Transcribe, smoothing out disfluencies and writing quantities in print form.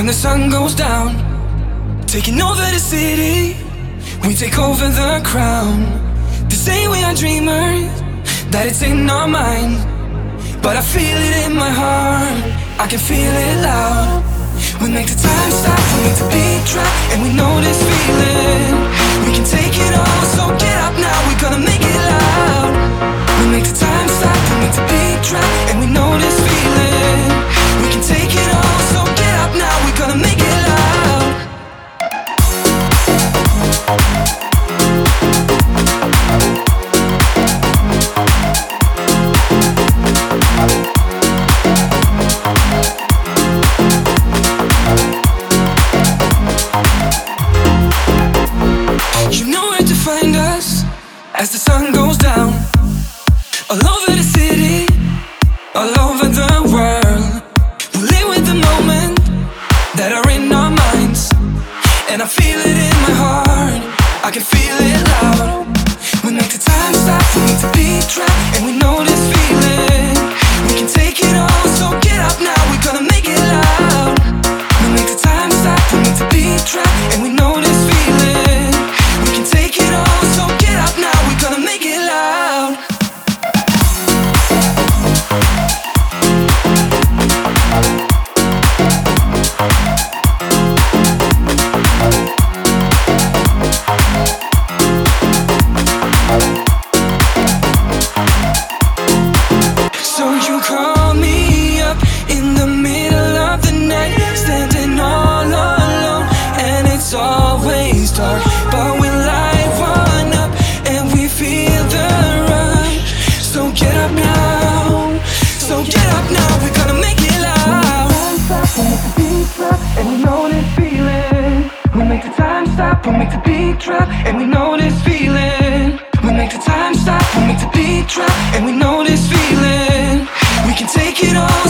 When the sun goes down, taking over the city, we take over the crown. They say we are dreamers, that it's in our mind, but I feel it in my heart, I can feel it loud. We make the time stop, we make the beat drop, and we know this feeling. We can take it all, so get up now, we're gonna make it loud. We make the time stop, we make the beat drop, and we know this feeling. We can take it all, so get up now, we're gonna make it loud. You know where to find us as the sun goes down. All over the city, all over the world. We live with the moment that are in our minds, and I feel it in my heart, I can feel it loud. We make the time stop, we make the beat drop, and we know this feeling. We can take it all, so get up now, we're gonna make it loud. We make the time stop, we make the beat drop, and we know this feeling. We can take it all, so get up now, we're gonna make it loud. So you call me up in the middle of the night, standing all alone, and it's always dark, but we light one up and we feel the rush. So get up now, so get up now, we're gonna make it loud. We make the beat drop, and we know this feeling. We make the time stop, we make the beat drop, and we know this feeling. We make the time stop, we make the beat drop, and we know this feeling. We can take it all.